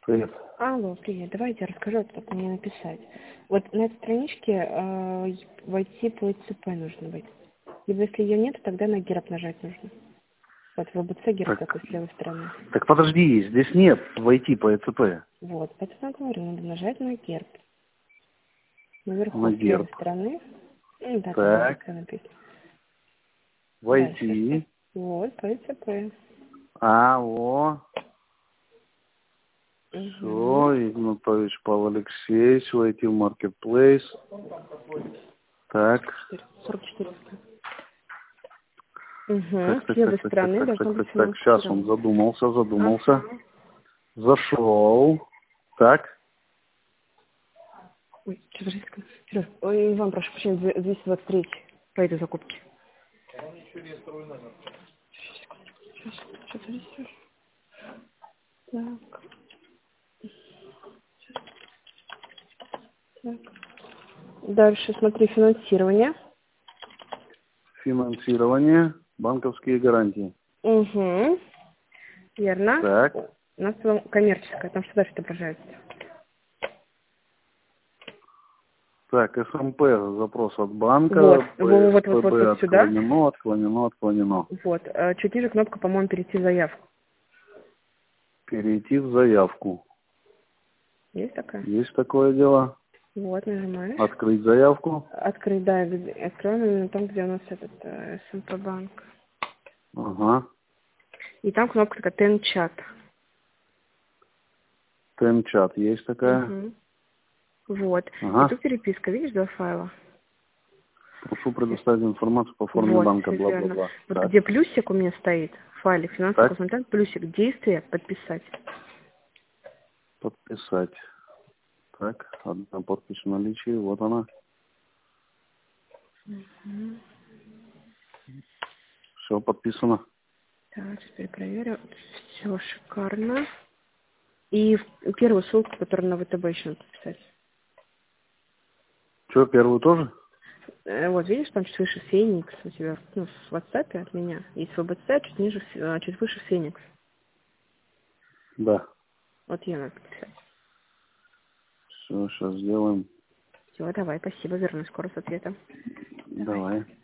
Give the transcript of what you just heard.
Привет. Алло, привет. Давайте я расскажу, как мне написать. Вот на этой страничке войти по ИЦП нужно быть. Либо если ее нет, тогда на герб нажать нужно. Вот в ВБЦ герб такой с левой стороны. Так подожди, здесь нет войти по ЭЦП. Вот, поэтому я говорю, надо нажать на герб. Наверху На с левой герб. стороны. Ну да, там Так, ВБЦ написано. Дальше что? войти. Вот, по ИЦП. Во. Угу. Все, Игнатович Павел Алексеевич, войти в маркетплейс. Так. 44. Так, Угу. С так, левой так, так, так, стороны так, должно так, быть так, так. Сейчас он финансирование. задумался. Ага. Зашел. Так. Ой, что-то резко. Серёж, ой, Иван, прошу прощения, 223 по этой закупке. Сейчас, что-то рисуешь. Так, так. Дальше, смотри, финансирование. Финансирование. Банковские гарантии. Угу, верно. Так. У нас там коммерческое, там что дальше отображается? Так, СМП, запрос от банка, Вот, ПСПБ вот сюда. отклонено. Вот, чуть ниже кнопка, по-моему, перейти в заявку. Перейти в заявку. Есть такая? Есть такое дело. Вот, нажимаешь. Открыть заявку. Открыть, да, откроем именно там, где у нас этот СМП банк. Ага. И там кнопка такая «Тен-чат». Тенчат есть такая. Угу. Вот. И Ага. тут переписка, видишь, два файла? Прошу предоставить информацию по форме Вот, банка, все верно. бла-бла-бла. Вот Так. где плюсик у меня стоит, в файле финансовый Так. консультант, плюсик, действие, подписать. Подписать. Так. Одна подпись в наличии. Вот она. Угу. Все подписано. Так, теперь проверю. Все шикарно. И первую ссылку, которую на ВТБ еще надо подписать. Что, первую тоже? Вот, видишь, там чуть выше Феникс у тебя, ну, в WhatsApp от меня. Есть ВБЦ, чуть ниже, чуть выше Феникс. Да. Вот ее надо подписать. Все, сейчас сделаем. Все, давай, спасибо, вернусь скоро с ответом. Давай. Давай.